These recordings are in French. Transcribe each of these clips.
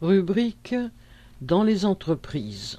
Rubrique dans les entreprises.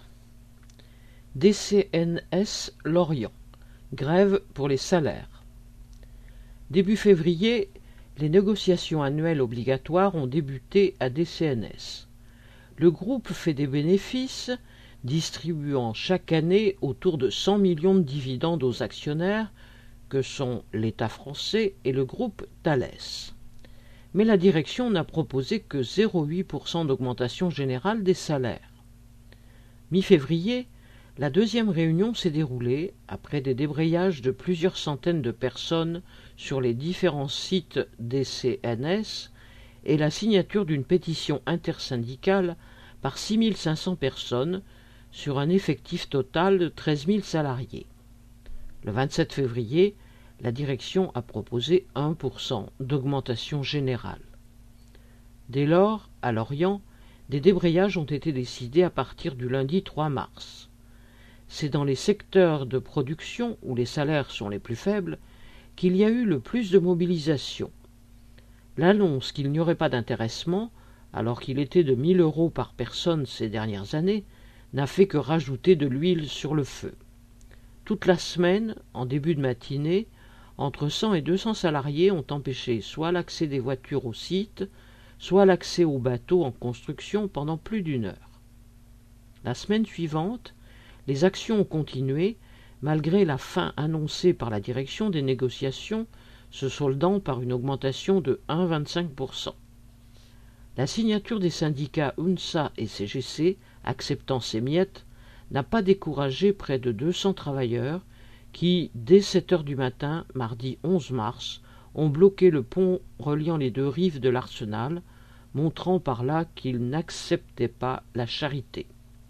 DCNS Lorient. Grève pour les salaires. Début février, les négociations annuelles obligatoires ont débuté à DCNS. Le groupe fait des bénéfices, distribuant chaque année autour de 100 millions de dividendes aux actionnaires, que sont l'État français et le groupe Thales. Mais la direction n'a proposé que 0,8% d'augmentation générale des salaires. Mi-février, la deuxième réunion s'est déroulée après des débrayages de plusieurs centaines de personnes sur les différents sites des CNS et la signature d'une pétition intersyndicale par 6 500 personnes sur un effectif total de 13 000 salariés. Le 27 février, la direction a proposé 1% d'augmentation générale. Dès lors, à Lorient, des débrayages ont été décidés à partir du lundi 3 mars. C'est dans les secteurs de production où les salaires sont les plus faibles qu'il y a eu le plus de mobilisation. L'annonce qu'il n'y aurait pas d'intéressement, alors qu'il était de 1 000 € par personne ces dernières années, n'a fait que rajouter de l'huile sur le feu. Toute la semaine, en début de matinée, entre 100 et 200 salariés ont empêché soit l'accès des voitures au site, soit l'accès aux bateaux en construction pendant plus d'1 heure. La semaine suivante, les actions ont continué, malgré la fin annoncée par la direction des négociations, se soldant par une augmentation de 1,25%. La signature des syndicats UNSA et CGC, acceptant ces miettes, n'a pas découragé près de 200 travailleurs qui, dès 7 heures du matin, mardi 11 mars, ont bloqué le pont reliant les deux rives de l'Arsenal, montrant par là qu'ils n'acceptaient pas la charité.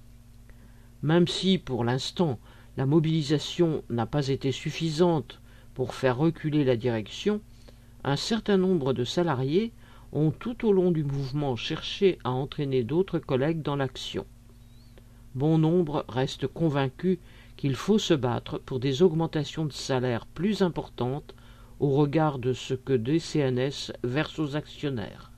Même si, pour l'instant, la mobilisation n'a pas été suffisante pour faire reculer la direction, un certain nombre de salariés ont tout au long du mouvement cherché à entraîner d'autres collègues dans l'action. Bon nombre restent convaincus qu'il faut se battre pour des augmentations de salaire plus importantes au regard de ce que DCNS verse aux actionnaires.